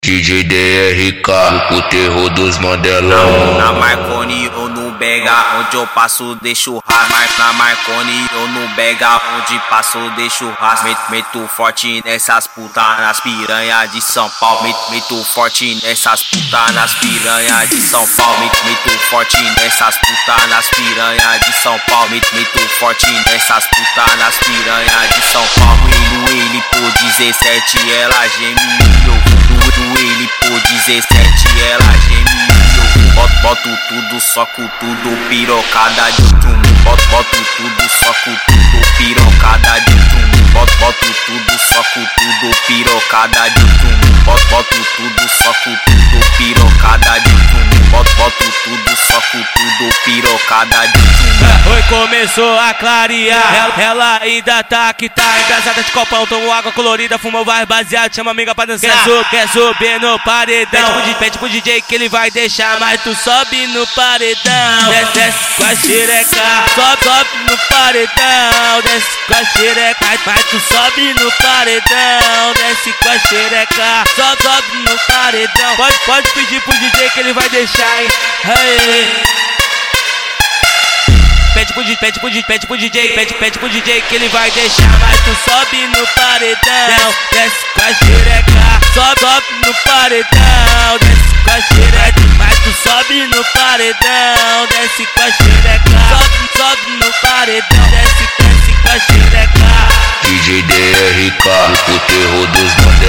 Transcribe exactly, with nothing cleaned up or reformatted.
D J D R K, o terror dos Mandelão. Na Marconi ou no Bega, onde eu passo deixo rastro. Na Marconi ou no Bega, onde passo deixo rastro. Meto, meto forte nessas putas, nas piranha de São Paulo. Meto, meto forte nessas putas, nas piranha de São Paulo. Meto, meto forte nessas putas, nas piranha de São Paulo. Meto, meto forte nessas putas, nas piranha de São Paulo. Ele, ele por dezessete, ela gemiu. Do ele por dezessete, ela gemiu. Boto, boto tudo, soco tudo, pirocada de tum. Boto, boto tudo, soco tudo, pirocada de tum. Boto, boto tudo, soco tudo, pirocada de tum. Boto, boto tudo, soco tudo, pirocada de tum. Boto, boto tudo, soco tudo, pirocada de tum. Oi, começou a clarear. Ela, ela ainda tá que tá engraçada de copão. Tomou água colorida, fumou vários baseado, chama amiga pra dançar. Quer, sub, quer subir no paredão. Pede, pede pro D J que ele vai deixar, mas tu sobe no paredão. Desce, desce com a xereca, sobe, sobe no paredão. Desce com a xereca, mas tu sobe no paredão. Desce com a xereca, sobe, sobe no paredão. Pode, pode pedir pro D J que ele vai deixar, hein? Hey. Pede pro, pede pro, pede pro D J, pede, pede pro D J que ele vai deixar, mas tu sobe no paredão. Desce com a xereca, sobe, sobe no paredão. Desce com a xereca, mas tu sobe no paredão. Desce com a xereca, sobe, sobe no paredão. Desce, desce com a xereca. D J D R K, o terror dos Mandelão.